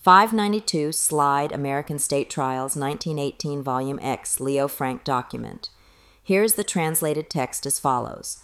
592 Slide American State Trials 1918 Volume X Leo Frank document. Here is the translated text as follows.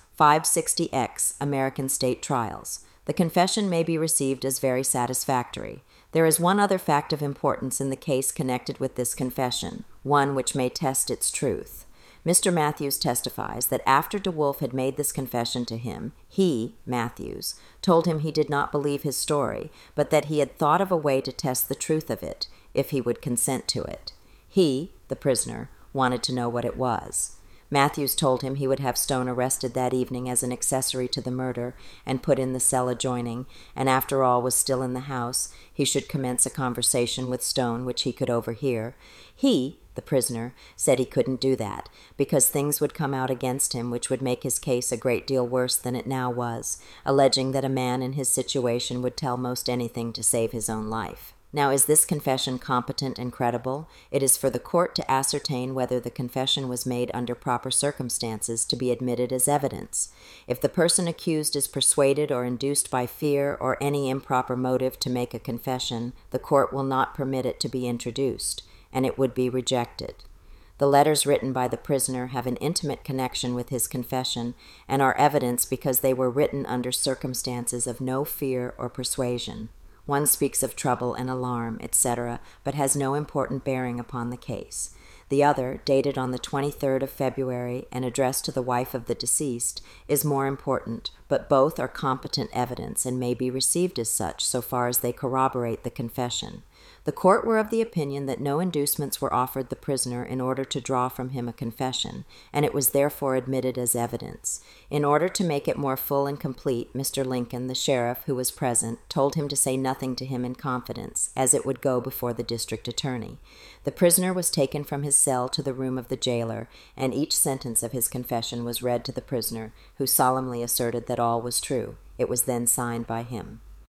560X American State Trials. The confession may be received as very satisfactory. There is one other fact of importance in the case connected with this confession, one which may test its truth. Mr. Matthews testifies that after DeWolf had made this confession to him, he, Matthews, told him he did not believe his story, but that he had thought of a way to test the truth of it, if he would consent to it. He, the prisoner, wanted to know what it was. Matthews told him he would have Stone arrested that evening as an accessory to the murder and put in the cell adjoining, and after all was still in the house, he should commence a conversation with Stone which he could overhear. He, the prisoner, said he couldn't do that, because things would come out against him which would make his case a great deal worse than it now was, alleging that a man in his situation would tell most anything to save his own life. Now, is this confession competent and credible? It is for the court to ascertain whether the confession was made under proper circumstances to be admitted as evidence. If the person accused is persuaded or induced by fear or any improper motive to make a confession, the court will not permit it to be introduced, and it would be rejected. The letters written by the prisoner have an intimate connection with his confession and are evidence because they were written under circumstances of no fear or persuasion. One speaks of trouble and alarm, etc., but has no important bearing upon the case. The other, dated on the 23rd of February and addressed to the wife of the deceased, is more important, but both are competent evidence and may be received as such so far as they corroborate the confession. The court were of the opinion that no inducements were offered the prisoner in order to draw from him a confession, and it was therefore admitted as evidence. In order to make it more full and complete, Mr. Lincoln, the sheriff, who was present, told him to say nothing to him in confidence, as it would go before the district attorney. The prisoner was taken from his cell to the room of the jailer, and each sentence of his confession was read to the prisoner, who solemnly asserted that all was true. It was then signed by him.